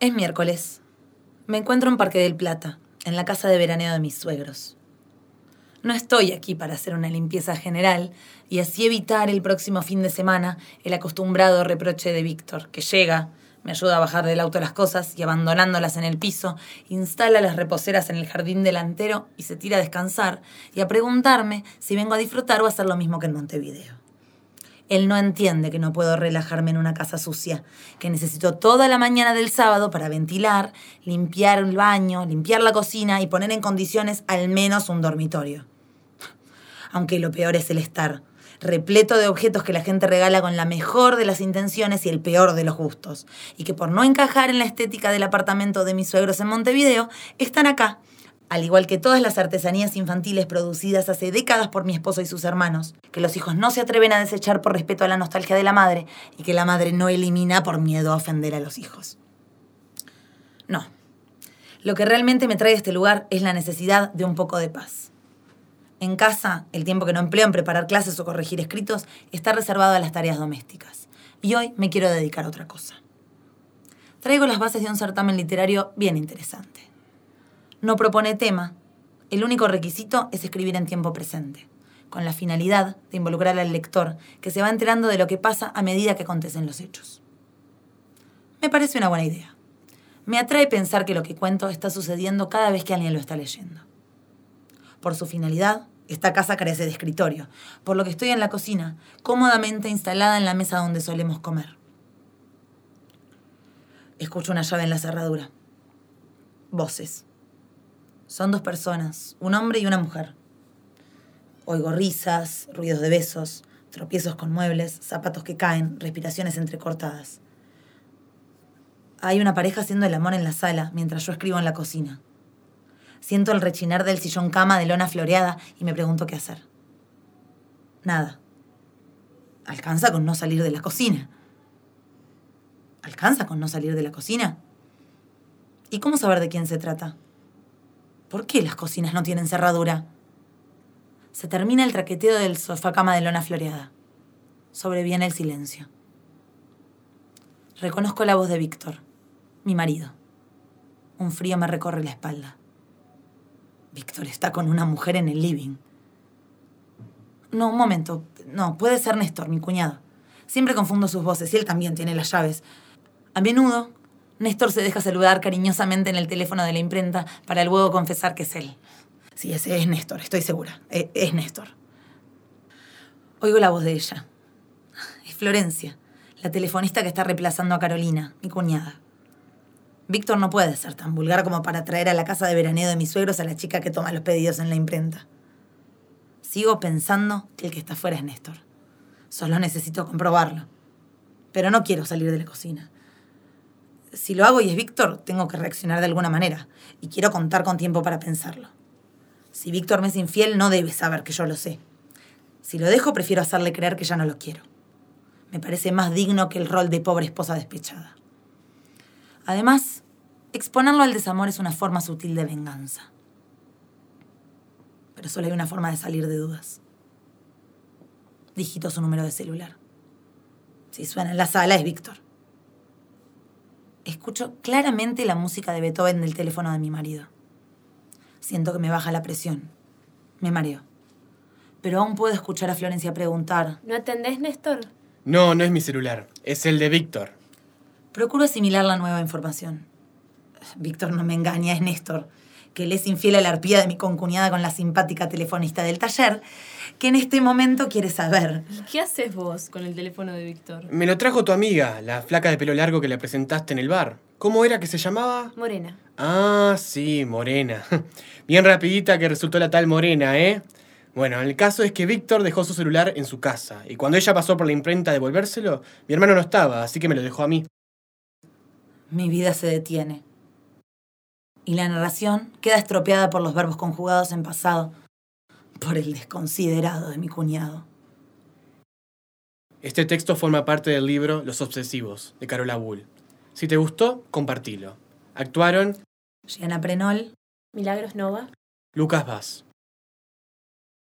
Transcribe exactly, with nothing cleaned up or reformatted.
Es miércoles. Me encuentro en Parque del Plata, en la casa de veraneo de mis suegros. No estoy aquí para hacer una limpieza general y así evitar el próximo fin de semana el acostumbrado reproche de Víctor, que llega, me ayuda a bajar del auto las cosas y abandonándolas en el piso, instala las reposeras en el jardín delantero y se tira a descansar y a preguntarme si vengo a disfrutar o a hacer lo mismo que en Montevideo. Él no entiende que no puedo relajarme en una casa sucia, que necesito toda la mañana del sábado para ventilar, limpiar el baño, limpiar la cocina y poner en condiciones al menos un dormitorio. Aunque lo peor es el estar, repleto de objetos que la gente regala con la mejor de las intenciones y el peor de los gustos, y que por no encajar en la estética del apartamento de mis suegros en Montevideo, están acá, al igual que todas las artesanías infantiles producidas hace décadas por mi esposo y sus hermanos, que los hijos no se atreven a desechar por respeto a la nostalgia de la madre y que la madre no elimina por miedo a ofender a los hijos. No. Lo que realmente me trae a este lugar es la necesidad de un poco de paz. En casa, el tiempo que no empleo en preparar clases o corregir escritos está reservado a las tareas domésticas. Y hoy me quiero dedicar a otra cosa. Traigo las bases de un certamen literario bien interesante. No propone tema. El único requisito es escribir en tiempo presente, con la finalidad de involucrar al lector, que se va enterando de lo que pasa a medida que acontecen los hechos. Me parece una buena idea. Me atrae pensar que lo que cuento está sucediendo cada vez que alguien lo está leyendo. Por su finalidad, esta casa carece de escritorio, por lo que estoy en la cocina, cómodamente instalada en la mesa donde solemos comer. Escucho una llave en la cerradura. Voces. Son dos personas, un hombre y una mujer. Oigo risas, ruidos de besos, tropiezos con muebles, zapatos que caen, respiraciones entrecortadas. Hay una pareja haciendo el amor en la sala mientras yo escribo en la cocina. Siento el rechinar del sillón cama de lona floreada y me pregunto qué hacer. Nada. Alcanza con no salir de la cocina. ¿Alcanza con no salir de la cocina? ¿Y cómo saber de quién se trata? ¿Por qué las cocinas no tienen cerradura? Se termina el traqueteo del sofá cama de lona floreada. Sobreviene el silencio. Reconozco la voz de Víctor, mi marido. Un frío me recorre la espalda. Víctor está con una mujer en el living. No, un momento. No, puede ser Néstor, mi cuñado. Siempre confundo sus voces y él también tiene las llaves. A menudo, Néstor se deja saludar cariñosamente en el teléfono de la imprenta para luego confesar que es él. Sí, ese es Néstor, estoy segura. Es, es Néstor. Oigo la voz de ella. Es Florencia, la telefonista que está reemplazando a Carolina, mi cuñada. Víctor no puede ser tan vulgar como para traer a la casa de veraneo de mis suegros a la chica que toma los pedidos en la imprenta. Sigo pensando que el que está afuera es Néstor. Solo necesito comprobarlo. Pero no quiero salir de la cocina. Si lo hago y es Víctor, tengo que reaccionar de alguna manera. Y quiero contar con tiempo para pensarlo. Si Víctor me es infiel, no debe saber que yo lo sé. Si lo dejo, prefiero hacerle creer que ya no lo quiero. Me parece más digno que el rol de pobre esposa despechada. Además, exponerlo al desamor es una forma sutil de venganza. Pero solo hay una forma de salir de dudas. Digito su número de celular. Si suena en la sala, es Víctor. Escucho claramente la música de Beethoven del teléfono de mi marido. Siento que me baja la presión. Me mareo. Pero aún puedo escuchar a Florencia preguntar: ¿No atendés, Néstor? No, no es mi celular. Es el de Víctor. Procuro asimilar la nueva información. Víctor no me engaña, es Néstor, que le es infiel a la arpía de mi concuñada con la simpática telefonista del taller, que en este momento quiere saber. ¿Y qué haces vos con el teléfono de Víctor? Me lo trajo tu amiga, la flaca de pelo largo que le presentaste en el bar. ¿Cómo era que se llamaba? Morena. Ah, sí, Morena. Bien rapidita que resultó la tal Morena, ¿eh? Bueno, el caso es que Víctor dejó su celular en su casa, y cuando ella pasó por la imprenta a devolvérselo, mi hermano no estaba, así que me lo dejó a mí. Mi vida se detiene. Y la narración queda estropeada por los verbos conjugados en pasado, por el desconsiderado de mi cuñado. Este texto forma parte del libro Los Obsesivos, de Carola Bull. Si te gustó, compartilo. Actuaron Gianna Prenol, Milagros Nova, Lucas Vaz.